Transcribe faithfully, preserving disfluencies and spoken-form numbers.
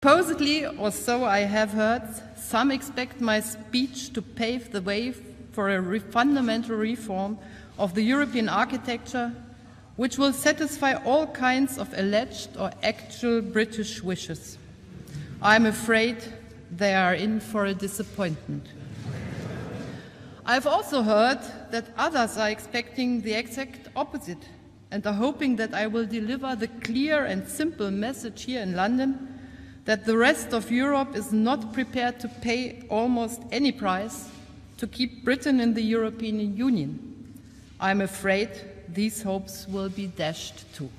Supposedly, or so I have heard, some expect my speech to pave the way for a re fundamental reform of the European architecture, which will satisfy all kinds of alleged or actual British wishes. I'm afraid they are in for a disappointment. I've also heard that others are expecting the exact opposite and are hoping that I will deliver the clear and simple message here in London that the rest of Europe is not prepared to pay almost any price to keep Britain in the European Union. I'm afraid these hopes will be dashed too.